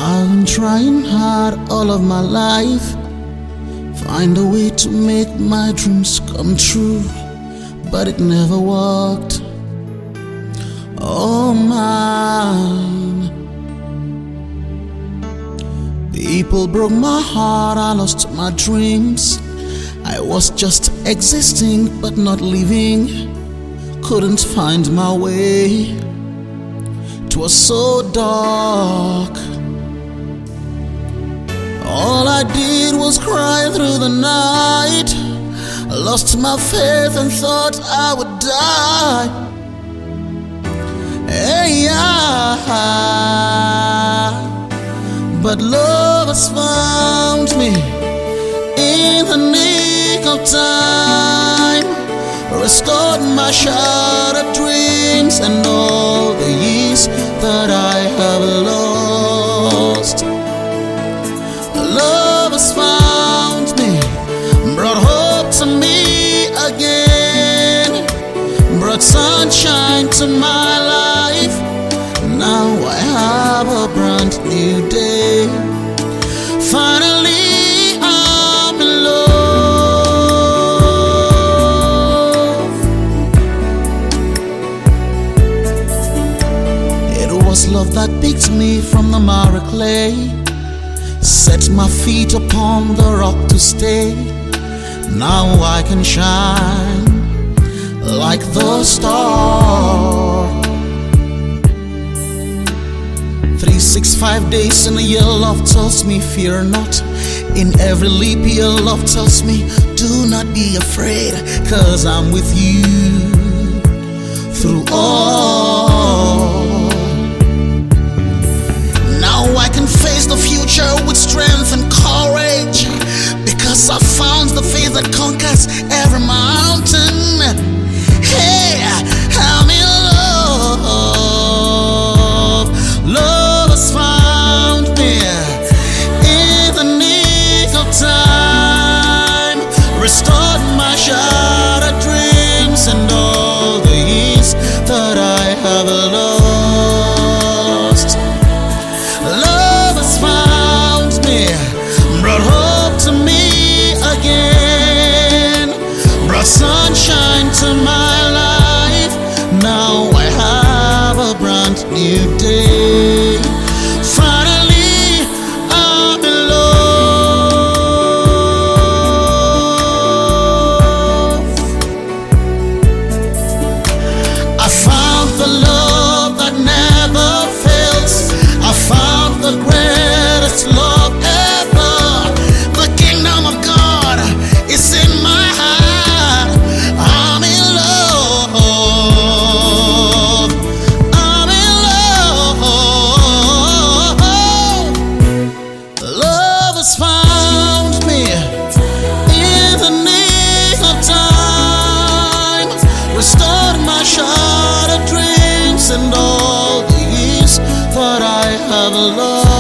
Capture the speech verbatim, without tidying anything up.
I've been trying hard all of my life, find a way to make my dreams come true, but it never worked. Oh mine, people broke my heart, I lost my dreams. I was just existing but not living, couldn't find my way. It was so dark. All I did was cry through the night. I lost my faith and thought I would die. Hey, yeah. But love has found me in the nick of time, restored my shattered dreams and all the years that I have lost. Love has found me, brought hope to me again, brought sunshine to my life. Now I have a brand new day. Finally I'm in love. It was love that picked me from the miry clay, set my feet upon the rock to stay. Now I can shine like the star. Three, six, five days in a year, love tells me fear not. In every leap year, love tells me do not be afraid, 'cause I'm with you through all. Now I can face the future with strength and courage, because I found the faith that conquers every mountain. Hey, I'm in love. Love has found me in the nick of time, restored my shattered dreams and all the years that I have lost. Love has found me, brought hope to me again, brought sunshine to my life. Now I have a brand new day. Finally I'm in love. I found the love that never fails. I found the greatest love ever. The kingdom of God is in my heart. I'm in love. I'm in love. Love has found me in the nick of time, restored my shattered dreams and all the years that I have lost.